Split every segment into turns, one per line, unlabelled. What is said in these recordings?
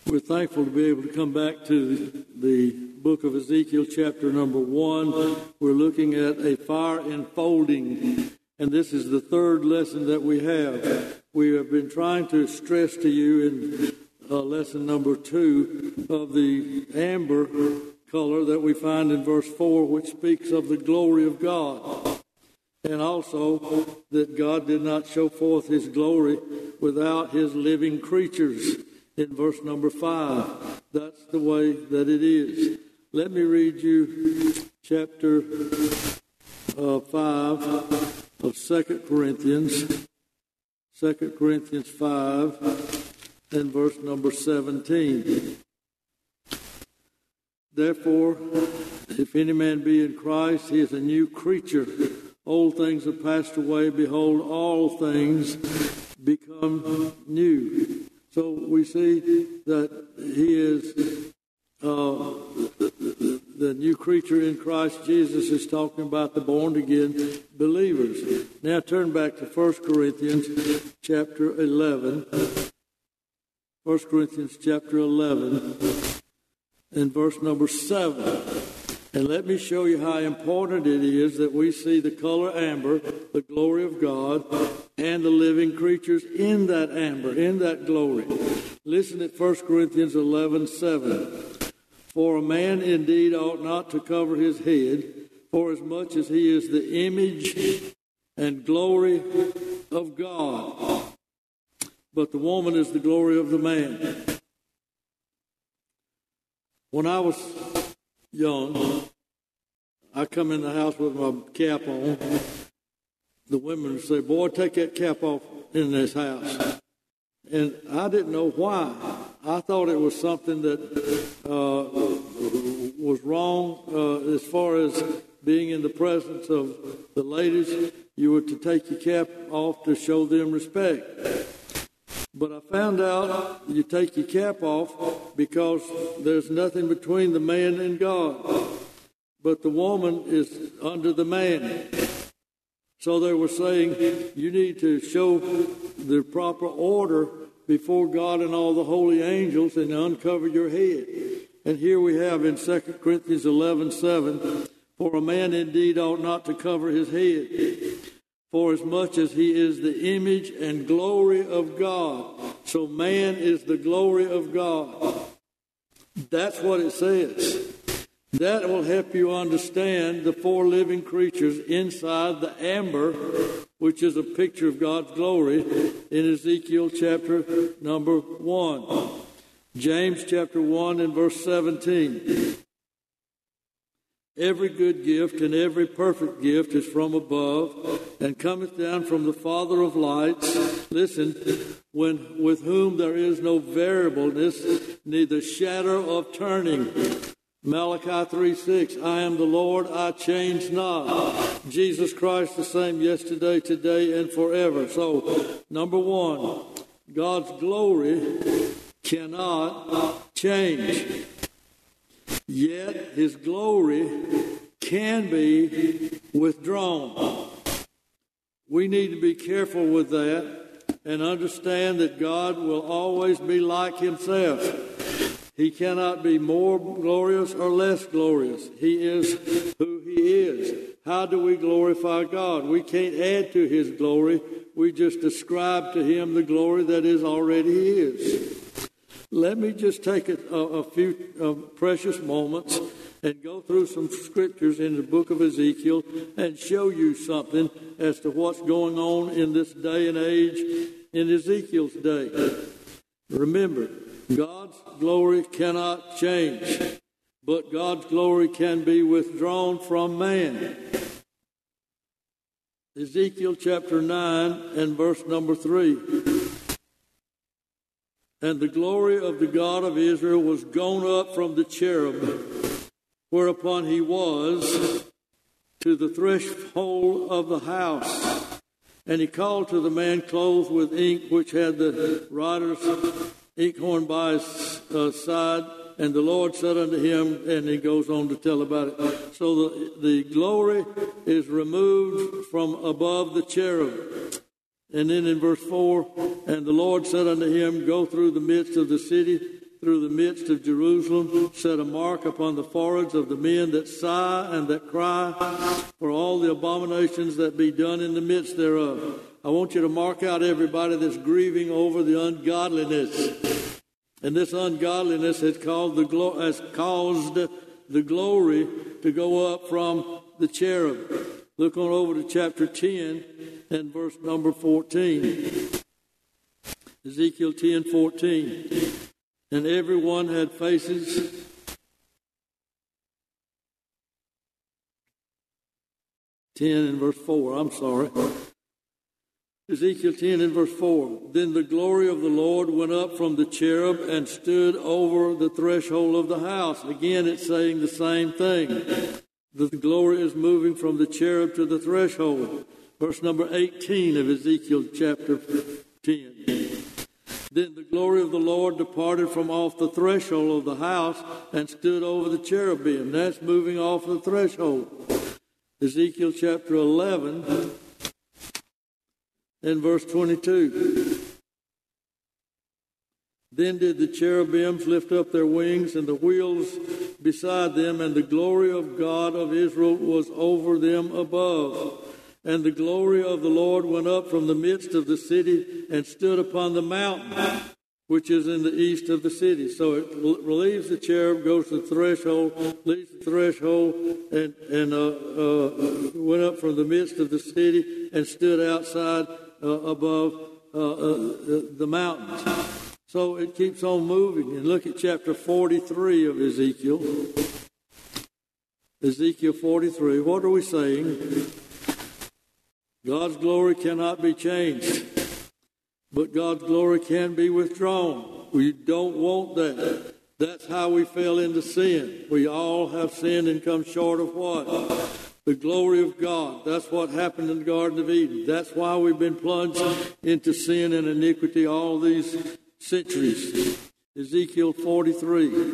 We're thankful to be able to come back to the book of Ezekiel, chapter number 1. We're looking at a fire enfolding, and this is the third lesson that we have. We have been trying to stress to you in lesson number 2 of the amber color that we find in verse 4, which speaks of the glory of God, and also that God did not show forth his glory without his living creatures. In verse number 5, that's the way that it is. Let me read you chapter 5 of 2 Corinthians. 2 Corinthians 5 and verse number 17. Therefore, if any man be in Christ, he is a new creature. Old things have passed away. Behold, all things become new. So we see that he is the new creature in Christ Jesus is talking about the born-again believers. Now turn back to 1 Corinthians chapter 11. 1 Corinthians chapter 11 and verse number 7. And let me show you how important it is that we see the color amber, the glory of God, and the living creatures in that amber, in that glory. Listen at 1 Corinthians 11:7. For a man indeed ought not to cover his head, forasmuch as he is the image and glory of God. But the woman is the glory of the man. When I was young, I come in the house with my cap on. The women would say, "Boy, take that cap off in this house." And I didn't know why. I thought it was something that was wrong as far as being in the presence of the ladies. You were to take your cap off to show them respect. But I found out you take your cap off because there's nothing between the man and God. But the woman is under the man. So they were saying you need to show the proper order before God and all the holy angels and uncover your head. And here we have in 2 Corinthians 11:7, for a man indeed ought not to cover his head, forasmuch as he is the image and glory of God. So man is the glory of God. That's what it says. That will help you understand the four living creatures inside the amber, which is a picture of God's glory, in Ezekiel chapter number 1. James chapter 1 and verse 17. Every good gift and every perfect gift is from above, and cometh down from the Father of lights. Listen, with whom there is no variableness, neither shadow of turning. Malachi 3:6, I am the Lord, I change not. Jesus Christ the same yesterday, today, and forever. So, number one, God's glory cannot change. Yet his glory can be withdrawn. We need to be careful with that and understand that God will always be like himself. He cannot be more glorious or less glorious. He is who he is. How do we glorify God? We can't add to his glory. We just ascribe to him the glory that is already his. Let me just take a few precious moments and go through some scriptures in the book of Ezekiel and show you something as to what's going on in this day and age in Ezekiel's day. Remember, God's glory cannot change, but God's glory can be withdrawn from man. Ezekiel chapter 9 and verse number 3. And the glory of the God of Israel was gone up from the cherub, whereupon he was, to the threshold of the house. And he called to the man clothed with ink, which had the writer's inkhorn by his side. And the Lord said unto him, and he goes on to tell about it. So the glory is removed from above the cherub. And then in verse 4, and the Lord said unto him, go through the midst of the city, through the midst of Jerusalem, set a mark upon the foreheads of the men that sigh and that cry for all the abominations that be done in the midst thereof. I want you to mark out everybody that's grieving over the ungodliness. And this ungodliness has caused the glory to go up from the cherub. Look on over to chapter 10 and verse number 14. Ezekiel 10:14. And everyone had faces. In verse 4, I'm sorry. Ezekiel 10 and verse 4. Then the glory of the Lord went up from the cherub and stood over the threshold of the house. Again, it's saying the same thing. The glory is moving from the cherub to the threshold. Verse number 18 of Ezekiel chapter 10. Then the glory of the Lord departed from off the threshold of the house and stood over the cherubim. That's moving off the threshold. Ezekiel chapter 11 and verse 22. Then did the cherubims lift up their wings and the wheels beside them, and the glory of God of Israel was over them above. And the glory of the Lord went up from the midst of the city and stood upon the mountain, which is in the east of the city. So it relieves the cherub, goes to the threshold, leaves the threshold, and went up from the midst of the city and stood outside above the mountains. So it keeps on moving. And look at chapter 43 of Ezekiel. Ezekiel 43. What are we saying? God's glory cannot be changed, but God's glory can be withdrawn. We don't want that. That's how we fell into sin. We all have sinned and come short of what? The glory of God. That's what happened in the Garden of Eden. That's why we've been plunged into sin and iniquity all these centuries. Ezekiel 43.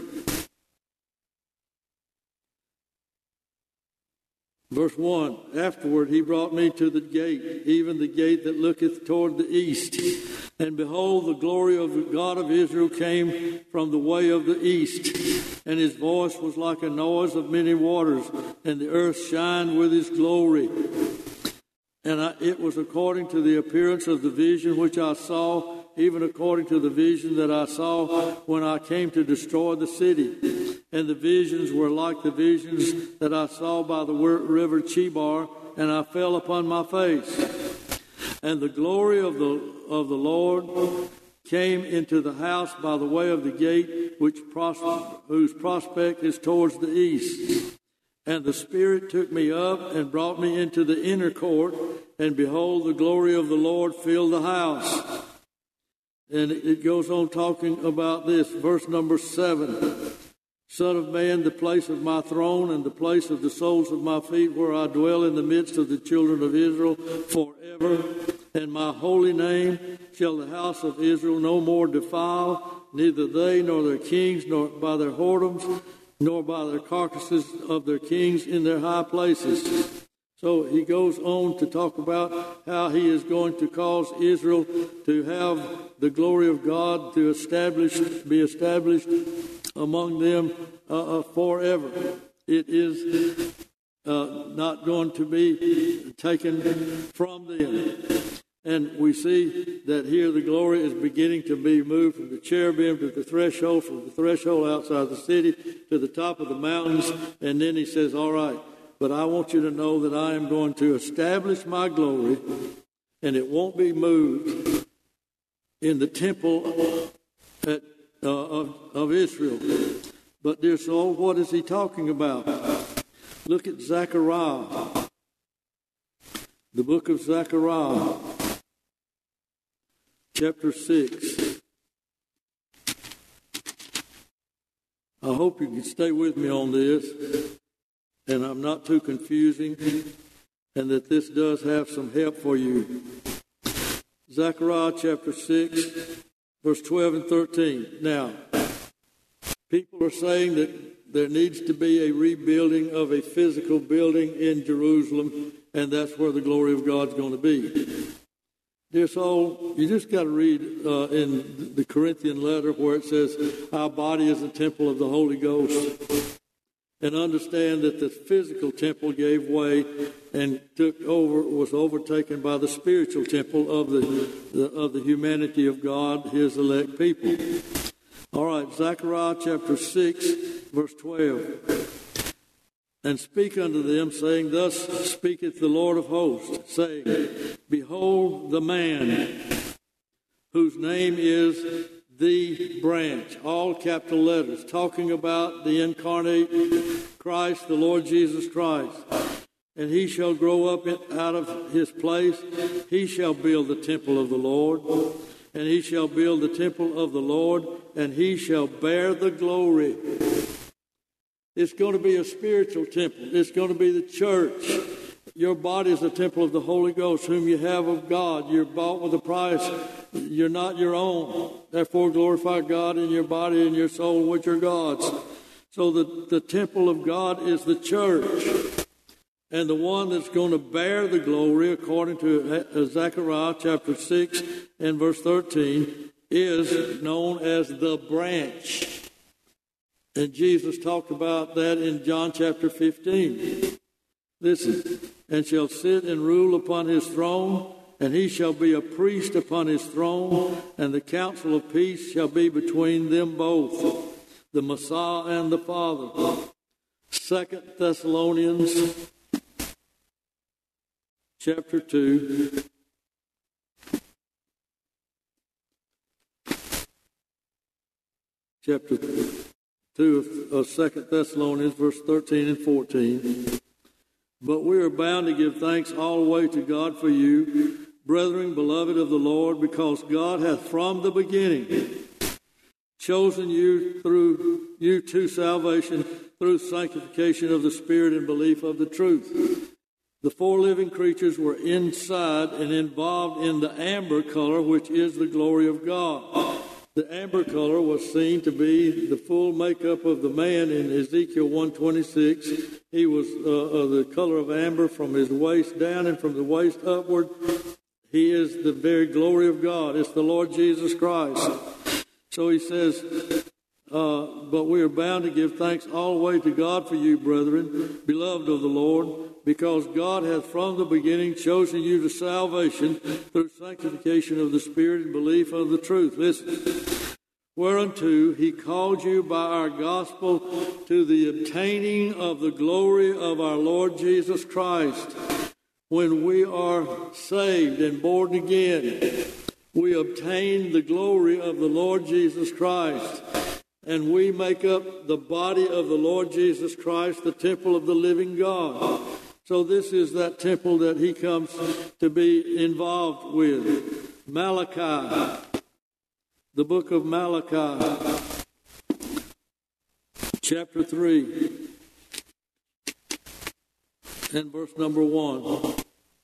Verse 1, afterward he brought me to the gate, even the gate that looketh toward the east. And behold, the glory of the God of Israel came from the way of the east. And his voice was like a noise of many waters, and the earth shined with his glory. And it was according to the appearance of the vision which I saw, even according to the vision that I saw when I came to destroy the city. And the visions were like the visions that I saw by the river Chebar, and I fell upon my face. And the glory of the Lord came into the house by the way of the gate, whose prospect is towards the east. And the Spirit took me up and brought me into the inner court, and behold, the glory of the Lord filled the house. And it goes on talking about this, verse number 7. Son of man, the place of my throne and the place of the soles of my feet, where I dwell in the midst of the children of Israel forever. And my holy name shall the house of Israel no more defile, neither they nor their kings, nor by their whoredoms, nor by their carcasses of their kings in their high places. So he goes on to talk about how he is going to cause Israel to have the glory of God to be established among them forever. It is not going to be taken from them. And we see that here the glory is beginning to be moved from the cherubim to the threshold, from the threshold outside the city to the top of the mountains. And then he says, all right, but I want you to know that I am going to establish my glory, and it won't be moved in the temple of Israel. But dear soul, what is he talking about? Look at Zechariah, the book of Zechariah, chapter 6. I hope you can stay with me on this, and I'm not too confusing, and that this does have some help for you. Zechariah chapter 6, verse 12 and 13. Now, people are saying that there needs to be a rebuilding of a physical building in Jerusalem, and that's where the glory of God's going to be. Dear soul, you just got to read in the Corinthian letter where it says, our body is the temple of the Holy Ghost. And understand that the physical temple gave way and was overtaken by the spiritual temple of the humanity of God, his elect people. All right, Zechariah chapter 6, verse 12. And speak unto them, saying, thus speaketh the Lord of hosts, saying, behold the man whose name is the branch, all capital letters, talking about the incarnate Christ, the Lord Jesus Christ. And he shall grow up out of his place. He shall build the temple of the Lord. And he shall build the temple of the Lord, and he shall bear the glory. It's going to be a spiritual temple. It's going to be the church. Your body is the temple of the Holy Ghost, whom you have of God. You're bought with a price. You're not your own. Therefore, glorify God in your body and your soul, which are God's. So the temple of God is the church. And the one that's going to bear the glory, according to Zechariah chapter 6 and verse 13, is known as the branch. And Jesus talked about that in John chapter 15. Listen, and shall sit and rule upon his throne, and he shall be a priest upon his throne, and the counsel of peace shall be between them both, the Messiah and the Father. 2 Thessalonians chapter 2. Chapter 2 of 2 Thessalonians, verse 13 and 14. But we are bound to give thanks all the way to God for you, brethren, beloved of the Lord, because God hath from the beginning chosen you to salvation through sanctification of the Spirit and belief of the truth. The four living creatures were inside and involved in the amber color, which is the glory of God. The amber color was seen to be the full makeup of the man in Ezekiel 1:26. He was the color of amber from his waist down, and from the waist upward, he is the very glory of God. It's the Lord Jesus Christ. So he says, but we are bound to give thanks all the way to God for you, brethren, beloved of the Lord, because God hath from the beginning chosen you to salvation through sanctification of the Spirit and belief of the truth. Listen. Whereunto he called you by our gospel to the obtaining of the glory of our Lord Jesus Christ. When we are saved and born again, we obtain the glory of the Lord Jesus Christ. And we make up the body of the Lord Jesus Christ, the temple of the living God. So this is that temple that he comes to be involved with. Malachi, the book of Malachi, chapter 3, and verse number 1.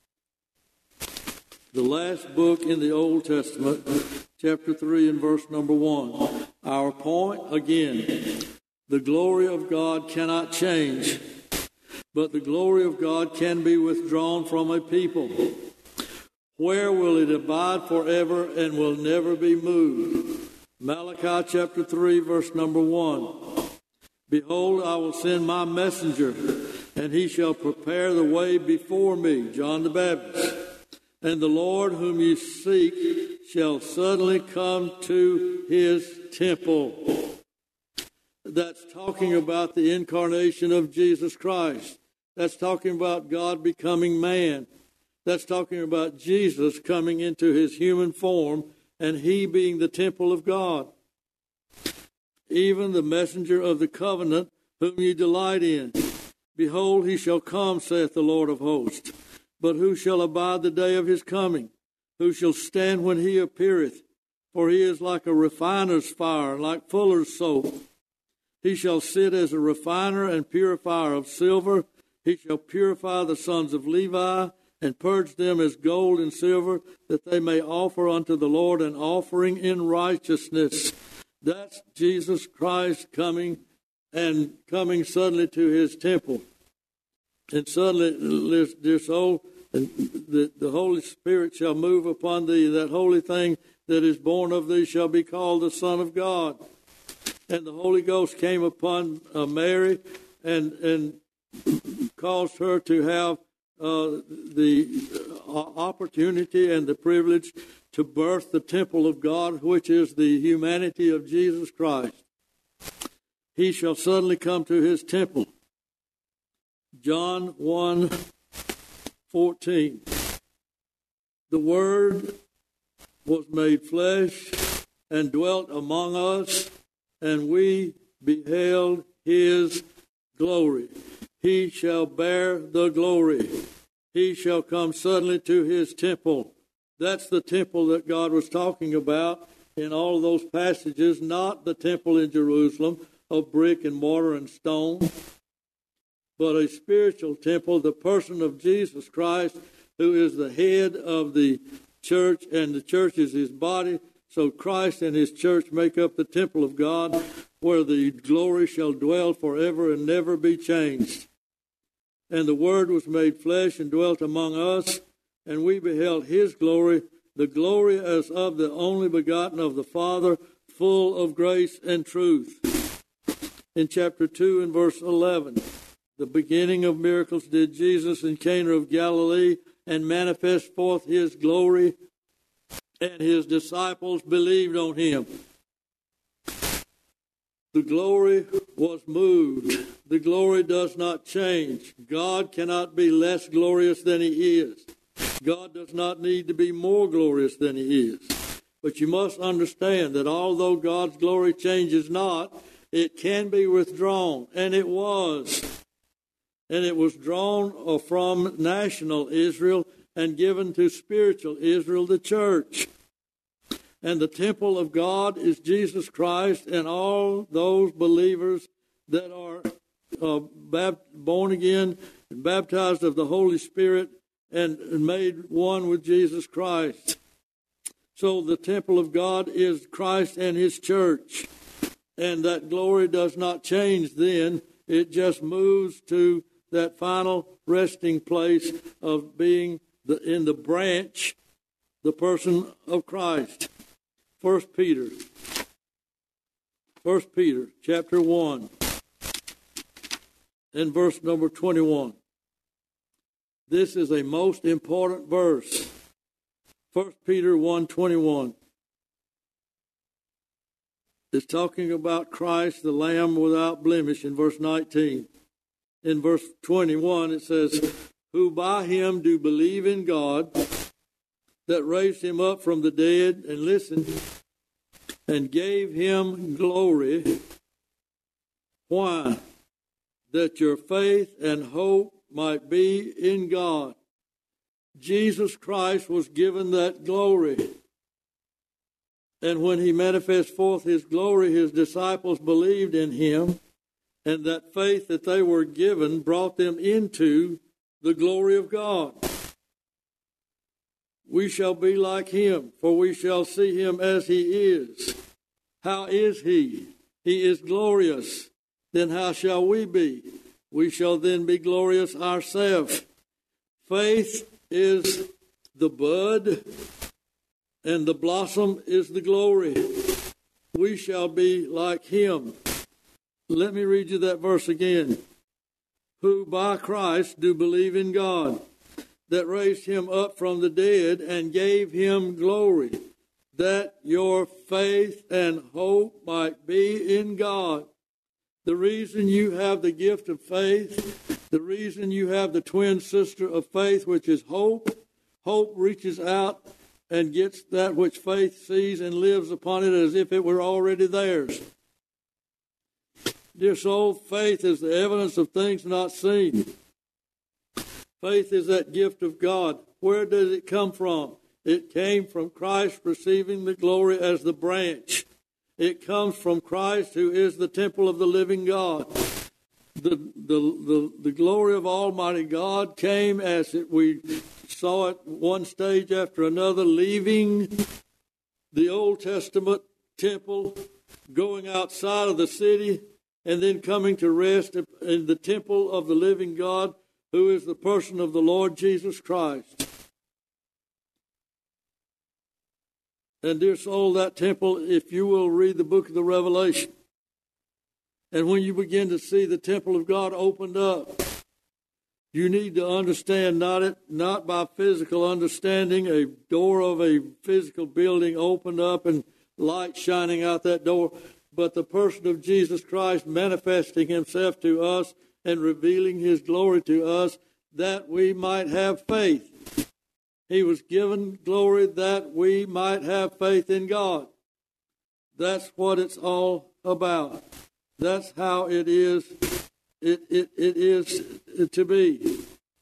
The last book in the Old Testament, chapter 3 and verse number 1. Our point, again, the glory of God cannot change, but the glory of God can be withdrawn from a people. Where will it abide forever and will never be moved? Malachi chapter 3, verse number 1. Behold, I will send my messenger, and he shall prepare the way before me, John the Baptist. And the Lord whom you seek shall suddenly come to his temple. That's talking about the incarnation of Jesus Christ. That's talking about God becoming man. That's talking about Jesus coming into his human form and he being the temple of God. Even the messenger of the covenant whom you delight in. Behold, he shall come, saith the Lord of hosts. But who shall abide the day of his coming? Who shall stand when he appeareth? For he is like a refiner's fire, like fuller's soap. He shall sit as a refiner and purifier of silver. He shall purify the sons of Levi, and purge them as gold and silver, that they may offer unto the Lord an offering in righteousness. That's Jesus Christ coming suddenly to his temple. And suddenly, dear soul, And the Holy Spirit shall move upon thee. That holy thing that is born of thee shall be called the Son of God. And the Holy Ghost came upon Mary and caused her to have the opportunity and the privilege to birth the temple of God, which is the humanity of Jesus Christ. He shall suddenly come to his temple. John 1:14. The Word was made flesh and dwelt among us, and we beheld his glory. He shall bear the glory. He shall come suddenly to his temple. That's the temple that God was talking about in all of those passages, not the temple in Jerusalem of brick and mortar and stone, but a spiritual temple, the person of Jesus Christ, who is the head of the church, and the church is his body. So Christ and his church make up the temple of God, where the glory shall dwell forever and never be changed. And the Word was made flesh and dwelt among us, and we beheld his glory, the glory as of the only begotten of the Father, full of grace and truth. In chapter 2 and verse 11, the beginning of miracles did Jesus in Cana of Galilee, and manifest forth his glory, and his disciples believed on him. The glory was moved. The glory does not change. God cannot be less glorious than he is. God does not need to be more glorious than he is. But you must understand that although God's glory changes not, it can be withdrawn, and it was. And it was drawn from national Israel and given to spiritual Israel, the church. And the temple of God is Jesus Christ, and all those believers that are born again and baptized of the Holy Spirit and made one with Jesus Christ. So the temple of God is Christ and his church. And that glory does not change then. It just moves to that final resting place of being in the branch, the person of Christ. 1 Peter chapter 1 and verse number 21. This is a most important verse. 1 Peter 1:21. It's talking about Christ, the Lamb without blemish, in verse 19. In verse 21 it says, who by him do believe in God, that raised him up from the dead, and listen, and gave him glory. Why? That your faith and hope might be in God. Jesus Christ was given that glory. And when he manifests forth his glory, his disciples believed in him, and that faith that they were given brought them into the glory of God. We shall be like him, for we shall see him as he is. How is he? He is glorious. Then how shall we be? We shall then be glorious ourselves. Faith is the bud, and the blossom is the glory. We shall be like him. Let me read you that verse again. Who by Christ do believe in God, that raised him up from the dead and gave him glory, that your faith and hope might be in God. The reason you have the gift of faith, the reason you have the twin sister of faith, which is hope, hope reaches out and gets that which faith sees and lives upon it as if it were already theirs. Dear soul, faith is the evidence of things not seen. Faith is that gift of God. Where does it come from? It came from Christ receiving the glory as the branch. It comes from Christ, who is the temple of the living God. The glory of Almighty God came as we saw it one stage after another, leaving the Old Testament temple, going outside of the city, and then coming to rest in the temple of the living God, who is the person of the Lord Jesus Christ. And dear soul, that temple, if you will read the book of the Revelation, and when you begin to see the temple of God opened up, you need to understand not by physical understanding, a door of a physical building opened up and light shining out that door, but the person of Jesus Christ manifesting himself to us and revealing his glory to us that we might have faith. He was given glory that we might have faith in God. That's what it's all about. That's how it is. It is to be.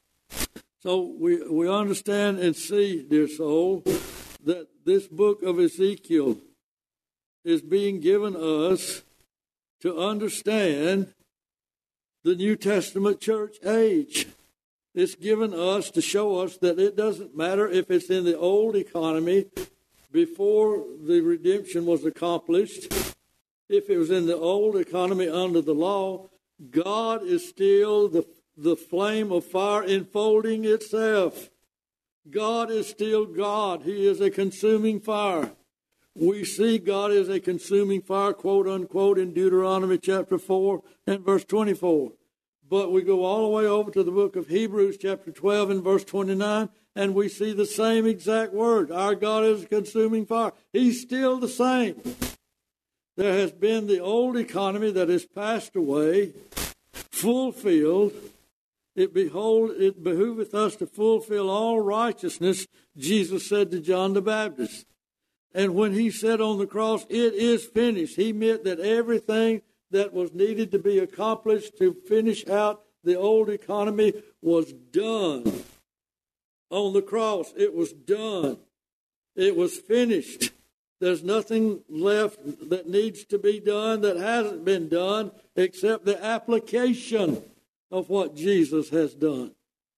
So we understand and see, dear soul, that this book of Ezekiel is being given us to understand the New Testament church age. It's given us to show us that it doesn't matter if it's in the old economy before the redemption was accomplished. If it was in the old economy under the law, God is still the flame of fire enfolding itself. God is still God. He is a consuming fire. We see God is a consuming fire, quote unquote, in Deuteronomy chapter 4 and verse 24. But we go all the way over to the book of Hebrews chapter 12 and verse 29, and we see the same exact word. Our God is a consuming fire. He's still the same. There has been the old economy that has passed away, fulfilled. It behooveth us to fulfill all righteousness, Jesus said to John the Baptist. And when he said on the cross, it is finished, he meant that everything that was needed to be accomplished to finish out the old economy was done. On the cross, it was done. It was finished. There's nothing left that needs to be done that hasn't been done except the application of what Jesus has done.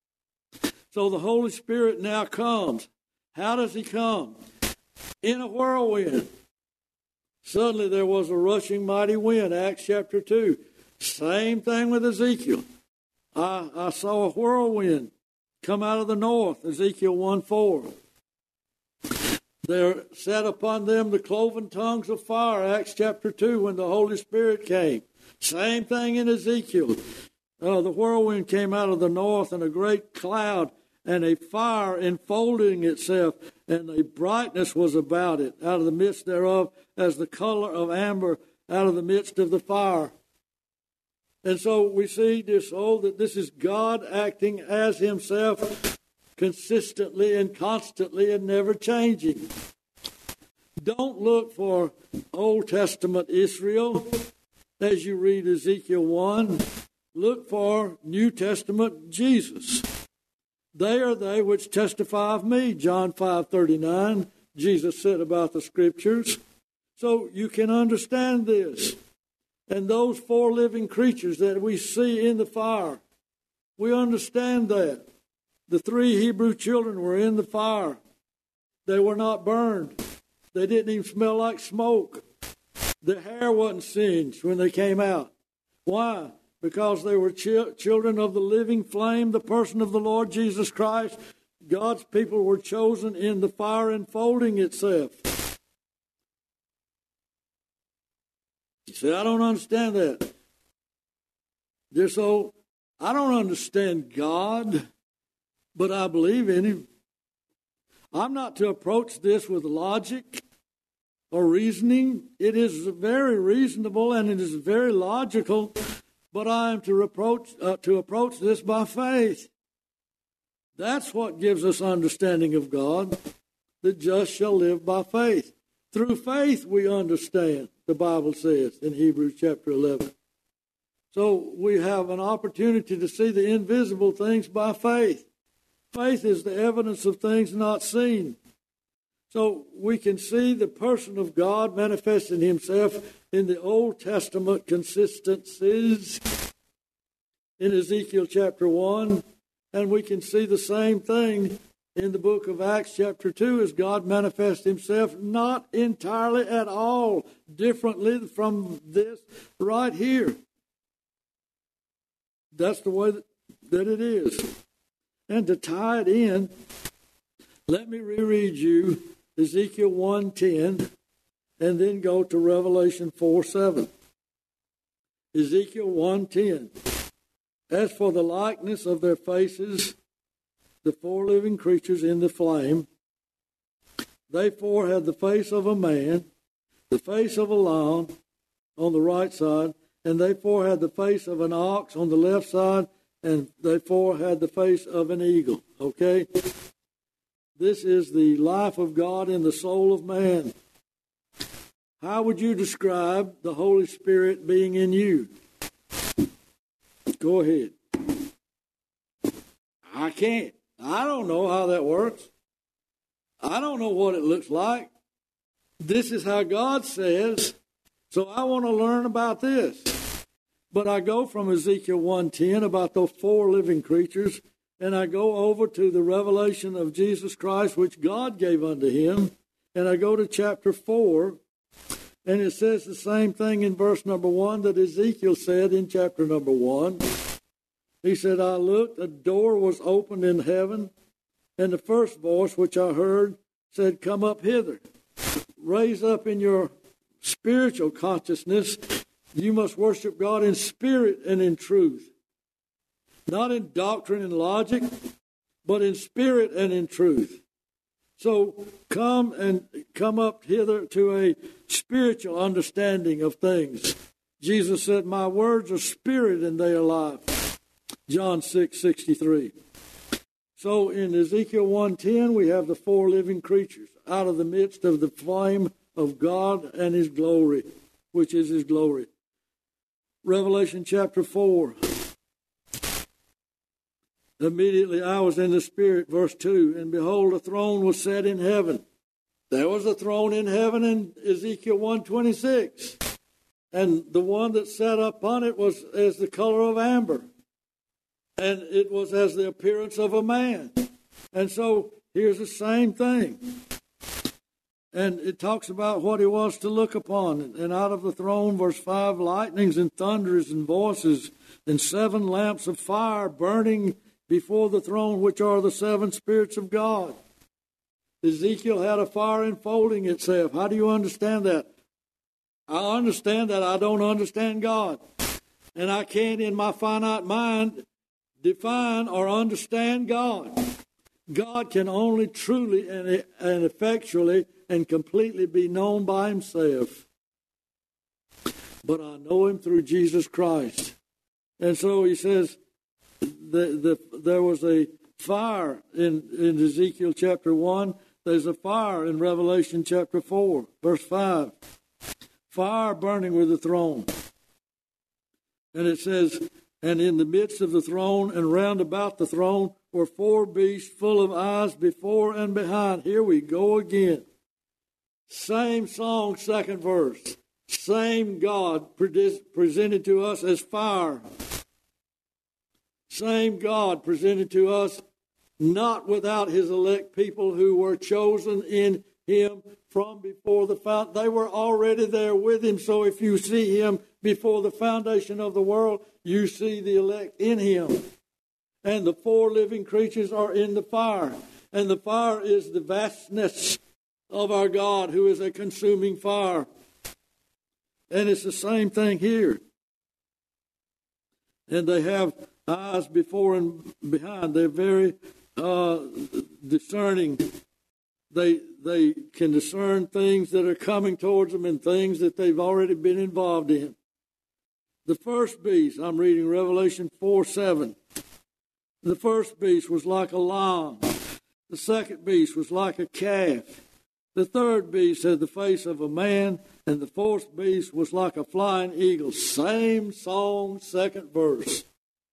So the Holy Spirit now comes. How does he come? In a whirlwind. Suddenly there was a rushing mighty wind, Acts chapter 2. Same thing with Ezekiel. I saw a whirlwind come out of the north, Ezekiel 1:4. There sat upon them the cloven tongues of fire, Acts chapter 2, when the Holy Spirit came. Same thing in Ezekiel. The whirlwind came out of the north, and a great cloud and a fire enfolding itself, and a brightness was about it, out of the midst thereof, as the color of amber out of the midst of the fire. And so we see, dear soul, that this is God acting as himself, consistently and constantly and never changing. Don't look for Old Testament Israel as you read Ezekiel 1. Look for New Testament Jesus. They are they which testify of me, John 5:39, Jesus said about the Scriptures. So you can understand this. And those four living creatures that we see in the fire, we understand that. The three Hebrew children were in the fire. They were not burned. They didn't even smell like smoke. Their hair wasn't singed when they came out. Why? Because they were children of the living flame, the person of the Lord Jesus Christ. God's people were chosen in the fire enfolding itself. You say, I don't understand that. Dear soul, I don't understand God, but I believe in him. I'm not to approach this with logic or reasoning. It is very reasonable and it is very logical, but I am to approach this by faith. That's what gives us understanding of God. The just shall live by faith. Through faith we understand, the Bible says in Hebrews chapter 11. So we have an opportunity to see the invisible things by faith. Faith is the evidence of things not seen. So we can see the person of God manifesting himself in the Old Testament consistencies in Ezekiel chapter 1. And we can see the same thing in the book of Acts chapter 2 as God manifests himself not entirely at all differently from this right here. That's the way that that it is. And to tie it in, let me reread you Ezekiel 1:10 and then go to Revelation 4:7. Ezekiel 1:10. As for the likeness of their faces, the four living creatures in the flame, they four had the face of a man, the face of a lion on the right side, and they four had the face of an ox on the left side, and they four had the face of an eagle. Okay? This is the life of God in the soul of man. How would you describe the Holy Spirit being in you? Go ahead. I can't. I don't know how that works. I don't know what it looks like. This is how God says. So I want to learn about this. But I go from Ezekiel 1:10 about those four living creatures, and I go over to the revelation of Jesus Christ, which God gave unto him, and I go to chapter 4, and it says the same thing in verse number 1 that Ezekiel said in chapter number 1. He said, I looked, a door was opened in heaven, and the first voice which I heard said, come up hither. Raise up in your spiritual consciousness. You must worship God in spirit and in truth. Not in doctrine and logic, but in spirit and in truth. So come up hither to a spiritual understanding of things. Jesus said, my words are spirit and they are life. John 6:63. So in Ezekiel 1:10, we have the four living creatures out of the midst of the flame of God and his glory, which is his glory. Revelation chapter 4. Immediately I was in the Spirit, verse 2, and behold, a throne was set in heaven. There was a throne in heaven in Ezekiel 1:26. And the one that sat upon it was as the color of amber. And it was as the appearance of a man. And so here's the same thing. And it talks about what he was to look upon. And out of the throne, verse 5, lightnings and thunders and voices, and 7 lamps of fire burning before the throne, which are the 7 spirits of God. Ezekiel had a fire enfolding itself. How do you understand that? I understand that I don't understand God. And I can't, in my finite mind, define or understand God. God can only truly and effectually and completely be known by himself. But I know him through Jesus Christ. And so he says there was a fire in Ezekiel chapter 1. There's a fire in Revelation chapter 4, verse 5. Fire burning with the throne. And it says, and in the midst of the throne and round about the throne were 4 beasts full of eyes before and behind. Here we go again. Same song, second verse. Same God presented to us as fire. Same God presented to us not without his elect people who were chosen in him from before the foundation. They were already there with him. So if you see him before the foundation of the world, you see the elect in him. And the 4 living creatures are in the fire. And the fire is the vastness of our God, who is a consuming fire. And it's the same thing here. And they have eyes before and behind. They're very discerning. They can discern things that are coming towards them and things that they've already been involved in. The first beast, I'm reading Revelation 4:7. The first beast was like a lion. The second beast was like a calf. The third beast had the face of a man, and the fourth beast was like a flying eagle. Same song, second verse.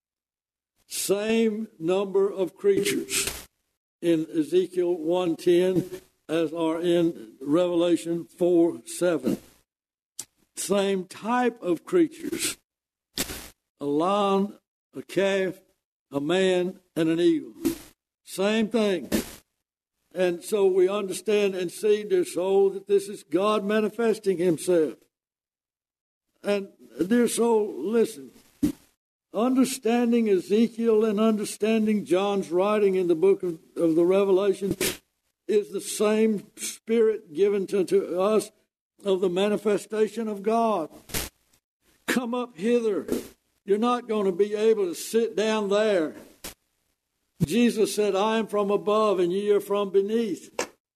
Same number of creatures in Ezekiel 1:10 as are in Revelation 4:7. Same type of creatures. A lion, a calf, a man, and an eagle. Same thing. And so we understand and see, dear soul, that this is God manifesting himself. And dear soul, listen. understanding Ezekiel and understanding John's writing in the book of the Revelation is the same Spirit given to us of the manifestation of God. Come up hither. You're not going to be able to sit down there. Jesus said, I am from above and ye are from beneath.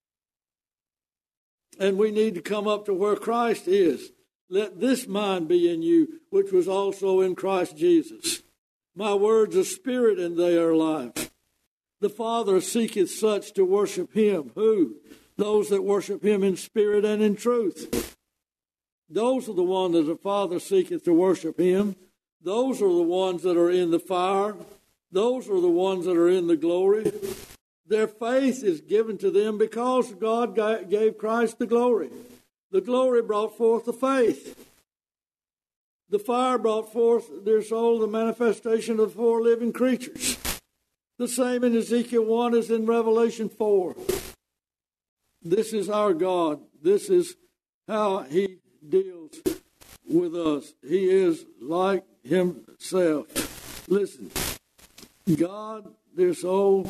And we need to come up to where Christ is. Let this mind be in you, which was also in Christ Jesus. My words are spirit and they are life. The Father seeketh such to worship him. Who? Those that worship him in spirit and in truth. Those are the ones that the Father seeketh to worship him. Those are the ones that are in the fire. Those are the ones that are in the glory. Their faith is given to them because God gave Christ the glory. The glory brought forth the faith. The fire brought forth, their soul, the manifestation of the four living creatures. The same in Ezekiel 1 as in Revelation 4. This is our God. This is how he deals with us. He is like himself. Listen, God, their soul,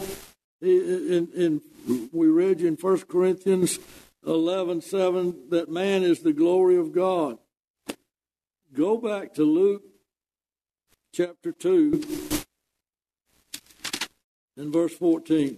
we read in 1 Corinthians 11:7 that man is the glory of God. Go back to Luke chapter 2 and verse 14.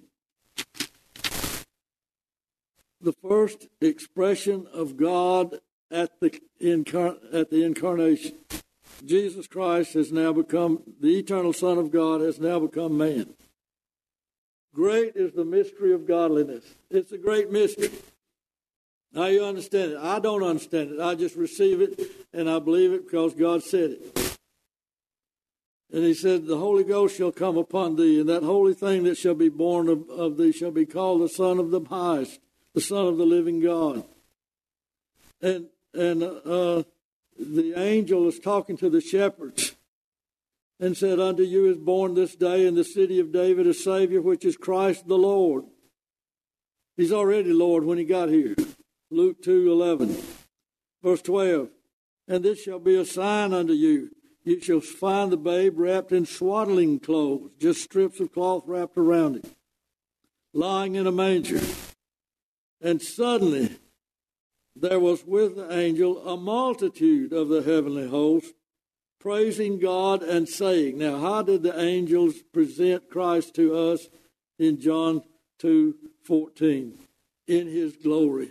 The first expression of God at the incarnation. Jesus Christ has now become, the eternal Son of God has now become man. Great is the mystery of godliness. It's a great mystery. Now you understand it. I don't understand it. I just receive it and I believe it because God said it. And he said, the Holy Ghost shall come upon thee, and that holy thing that shall be born of thee shall be called the Son of the Highest, the Son of the living God. And the angel is talking to the shepherds and said, unto you is born this day in the city of David a Savior, which is Christ the Lord. He's already Lord when he got here. Luke 2:11. Verse 12. And this shall be a sign unto you. You shall find the babe wrapped in swaddling clothes, just strips of cloth wrapped around him, lying in a manger. And suddenly there was with the angel a multitude of the heavenly host, praising God and saying. Now, how did the angels present Christ to us in John 2:14? In his glory.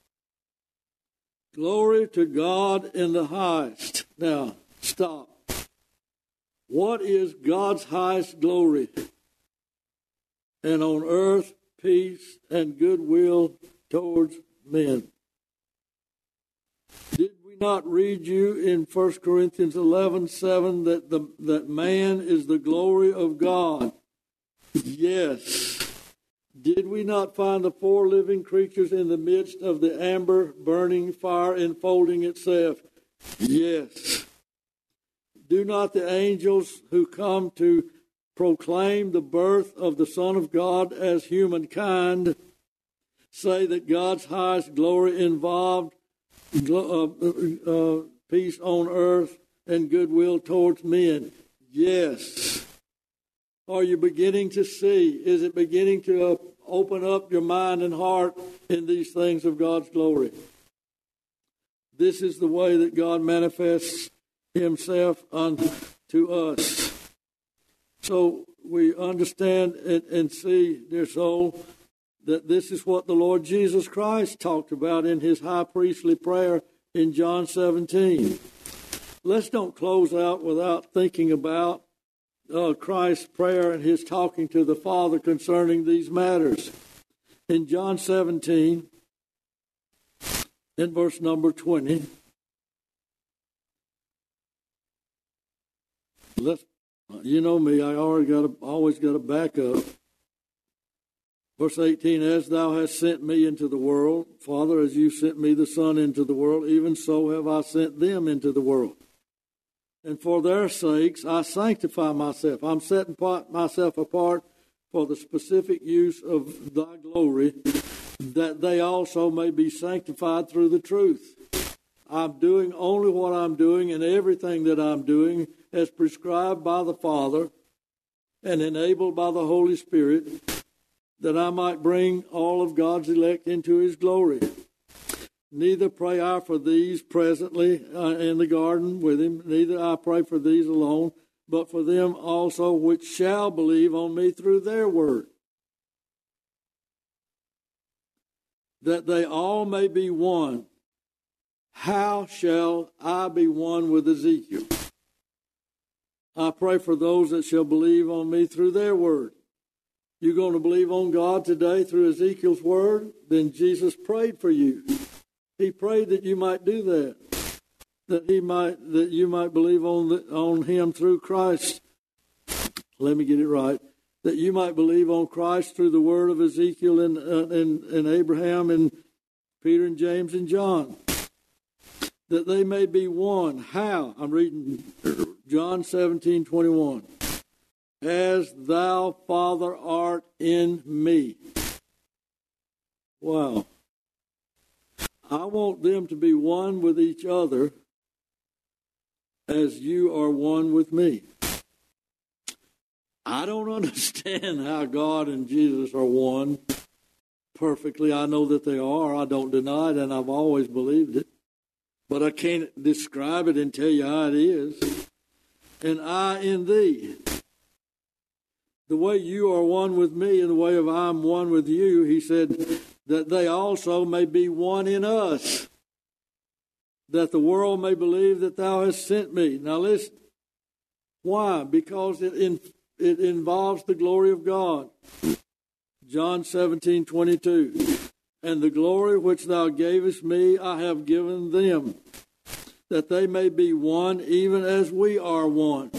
Glory to God in the highest. Now, stop. What is God's highest glory? And on earth, peace and goodwill towards men. Did we not read you in 1 Corinthians 11:7 that man is the glory of God? Yes. Did we not find the four living creatures in the midst of the amber burning fire enfolding itself? Yes. Do not the angels who come to proclaim the birth of the Son of God as humankind say that God's highest glory involved peace on earth and goodwill towards men? Yes. Are you beginning to see? Is it beginning to open up your mind and heart in these things of God's glory? This is the way that God manifests himself unto us. So we understand and see, dear soul, that this is what the Lord Jesus Christ talked about in his high priestly prayer in John 17. Let's don't close out without thinking about Christ's prayer and his talking to the Father concerning these matters. In John 17, in verse number 20, you know me, I always got to back up. Verse 18, as thou hast sent me into the world, Father, as you sent me the Son into the world, even so have I sent them into the world. And for their sakes I sanctify myself. I'm setting myself apart for the specific use of thy glory, that they also may be sanctified through the truth. I'm doing only what I'm doing, and everything that I'm doing as prescribed by the Father and enabled by the Holy Spirit, that I might bring all of God's elect into his glory. Neither pray I for these presently in the garden with him, neither I pray for these alone, but for them also which shall believe on me through their word, that they all may be one. How shall I be one with Ezekiel? I pray for those that shall believe on me through their word. You're going to believe on God today through Ezekiel's word? Then Jesus prayed for you. He prayed that you might do that, that you might believe on him through Christ. Let me get it right. That you might believe on Christ through the word of Ezekiel and Abraham and Peter and James and John. That they may be one. How? I'm reading John 17:21. As thou, Father, art in me. Wow. I want them to be one with each other as you are one with me. I don't understand how God and Jesus are one perfectly. I know that they are. I don't deny it, and I've always believed it. But I can't describe it and tell you how it is. And I in thee. The way you are one with me and the way of I'm one with you, he said, that they also may be one in us, that the world may believe that thou hast sent me. Now listen. Why? Because it involves the glory of God. John 17:22. And the glory which thou gavest me, I have given them, that they may be one, even as we are one.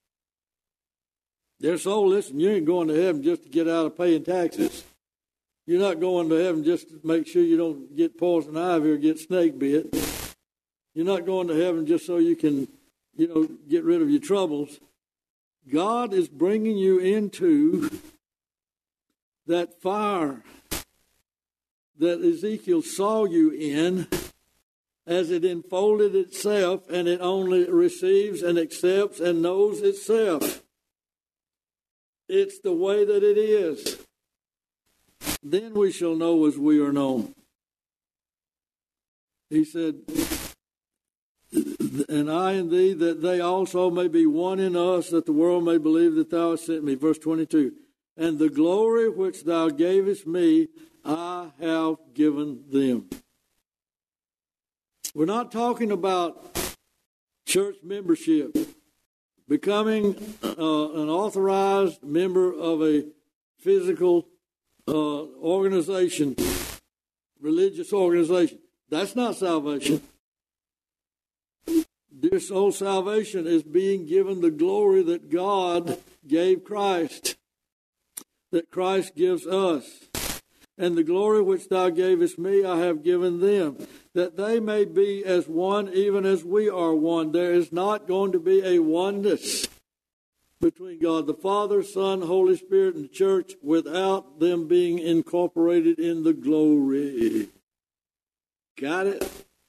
Dear soul, listen, you ain't going to heaven just to get out of paying taxes. You're not going to heaven just to make sure you don't get poison ivy or get snake bit. You're not going to heaven just so you can, get rid of your troubles. God is bringing you into that fire that Ezekiel saw you in as it enfolded itself, and it only receives and accepts and knows itself. It's the way that it is. Then we shall know as we are known. He said, and I and thee, that they also may be one in us, that the world may believe that thou hast sent me. Verse 22. And the glory which thou gavest me, I have given them. We're not talking about church membership, becoming an authorized member of a physical organization, religious organization. That's not salvation. Dear soul, salvation is being given the glory that God gave Christ, that Christ gives us. And the glory which thou gavest me, I have given them, that they may be as one, even as we are one. There is not going to be a oneness between God the Father, Son, Holy Spirit, and the church without them being incorporated in the glory. Got it?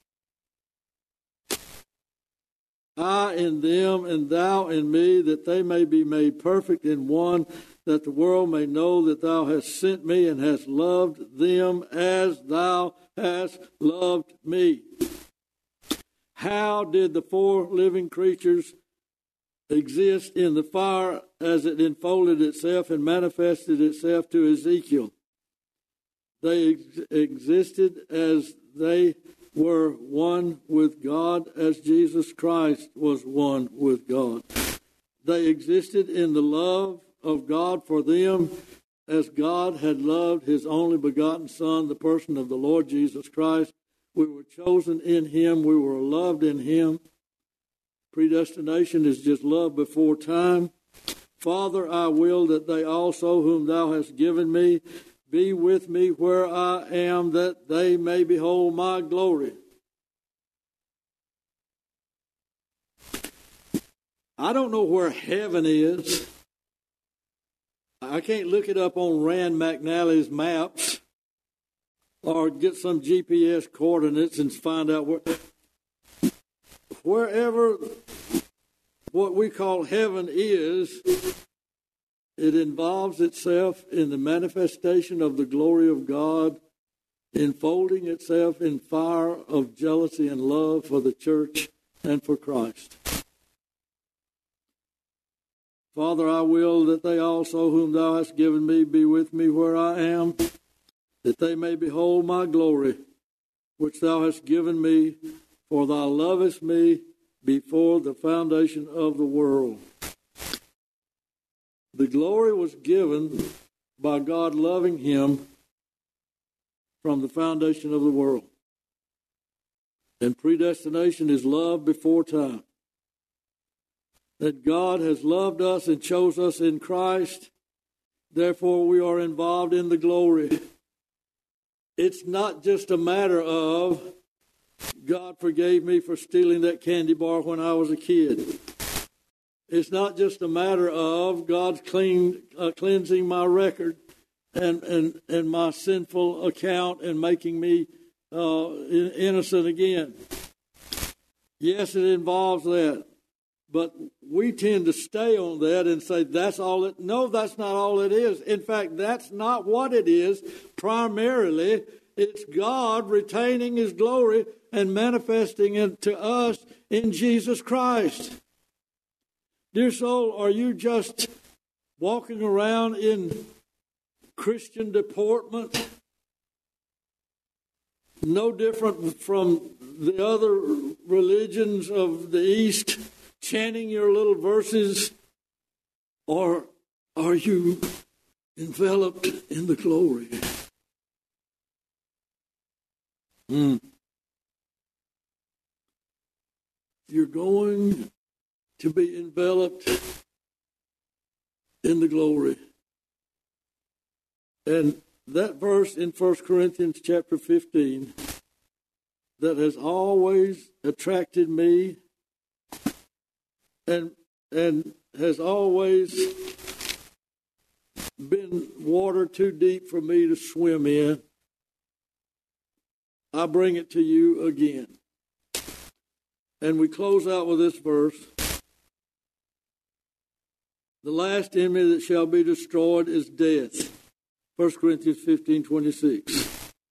I in them and thou in me, that they may be made perfect in one, that the world may know that thou hast sent me and hast loved them as thou hast loved me. How did the four living creatures exist in the fire as it enfolded itself and manifested itself to Ezekiel? They existed as they were one with God, as Jesus Christ was one with God. They existed in the love of God for them, as God had loved his only begotten Son, the person of the Lord Jesus Christ. We were chosen in him. We were loved in him. Predestination is just love before time. Father, I will that they also, whom thou hast given me, be with me where I am, that they may behold my glory. I don't know where heaven is. I can't look it up on Rand McNally's maps or get some GPS coordinates and find out where. wherever what we call heaven is, it involves itself in the manifestation of the glory of God, enfolding itself in fire of jealousy and love for the church and for Christ. Father, I will that they also whom thou hast given me be with me where I am, that they may behold my glory, which thou hast given me, for thou lovest me before the foundation of the world. The glory was given by God loving him from the foundation of the world. And predestination is love before time. That God has loved us and chose us in Christ, therefore we are involved in the glory. It's not just a matter of God forgave me for stealing that candy bar when I was a kid. It's not just a matter of God's cleansing my record and my sinful account and making me innocent again. Yes, it involves that. But we tend to stay on that and say that's all it... No, that's not all it is. In fact, that's not what it is. Primarily, it's God retaining his glory and manifesting it to us in Jesus Christ. Dear soul, are you just walking around in Christian deportment? No different from the other religions of the East, chanting your little verses? Or are you enveloped in the glory? You're going to be enveloped in the glory. And that verse in 1 Corinthians chapter 15 that has always attracted me and has always been water too deep for me to swim in, I bring it to you again. And we close out with this verse. The last enemy that shall be destroyed is death. 1 Corinthians 15:26.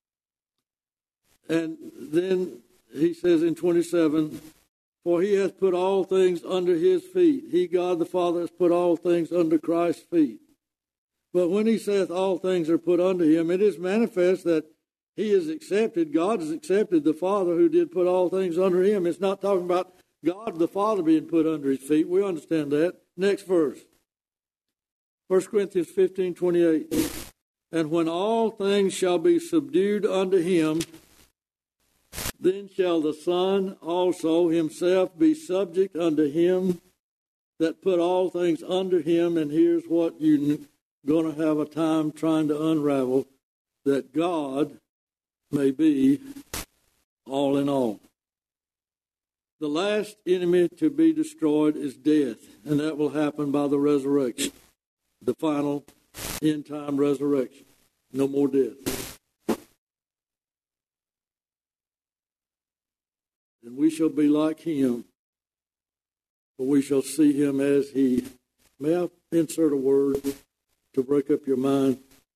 And then he says in 27, for he hath put all things under his feet. He, God the Father, has put all things under Christ's feet. But when he saith all things are put under him, it is manifest that he is accepted, God has accepted the Father who did put all things under him. It's not talking about God the Father being put under his feet. We understand that. Next verse. 1 Corinthians 15:28. And when all things shall be subdued unto him, then shall the Son also himself be subject unto him that put all things under him. And here's what you're going to have a time trying to unravel, that God may be all in all. The last enemy to be destroyed is death, and that will happen by the resurrection, the final end-time resurrection. No more death. And we shall be like him, for we shall see him as he... May I insert a word to break up your mind?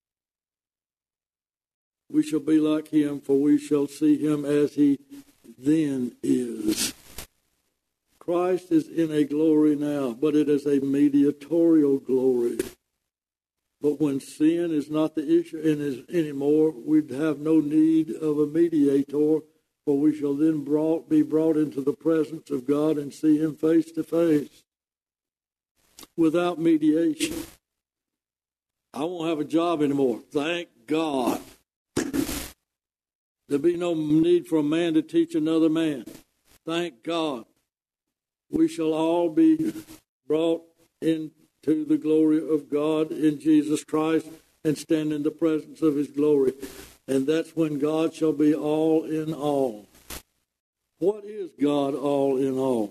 We shall be like him, for we shall see him as he then is. Christ is in a glory now, but it is a mediatorial glory. But when sin is not the issue anymore, we'd have no need of a mediator, for we shall then be brought into the presence of God and see him face to face without mediation. I won't have a job anymore. Thank God. There'll be no need for a man to teach another man. Thank God. We shall all be brought into the glory of God in Jesus Christ and stand in the presence of his glory. And that's when God shall be all in all. What is God all in all?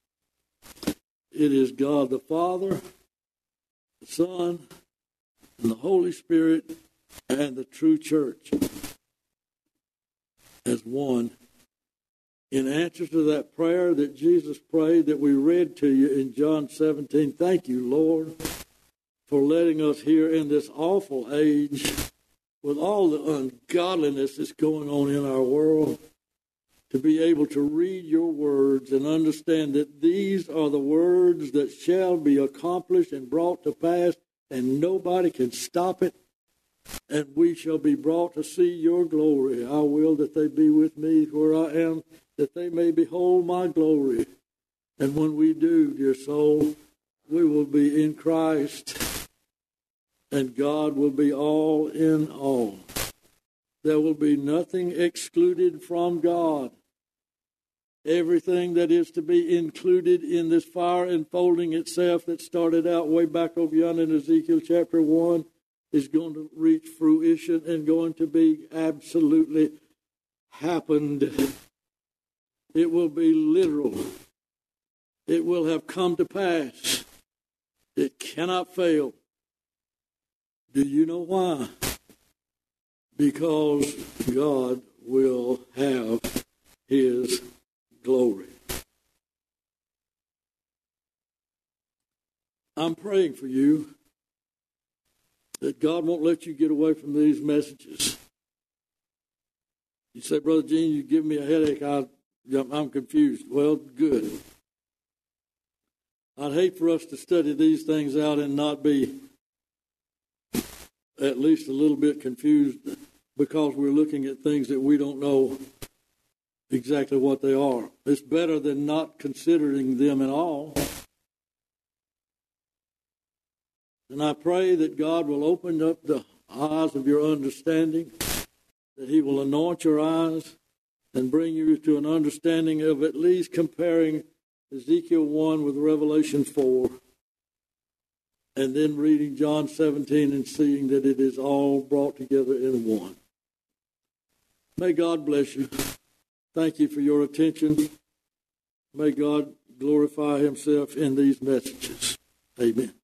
It is God the Father, the Son, and the Holy Spirit, and the true church as one in answer to that prayer that Jesus prayed that we read to you in John 17. Thank you, Lord, for letting us here in this awful age, with all the ungodliness that's going on in our world, to be able to read your words and understand that these are the words that shall be accomplished and brought to pass, and nobody can stop it. And we shall be brought to see your glory. I will that they be with me where I am, that they may behold my glory. And when we do, dear soul, we will be in Christ, and God will be all in all. There will be nothing excluded from God. Everything that is to be included in this fire enfolding itself that started out way back over yonder in Ezekiel chapter 1 is going to reach fruition and going to be absolutely happened. It will be literal. It will have come to pass. It cannot fail. Do you know why? Because God will have his glory. I'm praying for you that God won't let you get away from these messages. You say, Brother Gene, you give me a headache. I'm confused. Well, good. I'd hate for us to study these things out and not be at least a little bit confused because we're looking at things that we don't know exactly what they are. It's better than not considering them at all. And I pray that God will open up the eyes of your understanding, that he will anoint your eyes and bring you to an understanding of at least comparing Ezekiel 1 with Revelation 4, and then reading John 17 and seeing that it is all brought together in one. May God bless you. Thank you for your attention. May God glorify himself in these messages. Amen.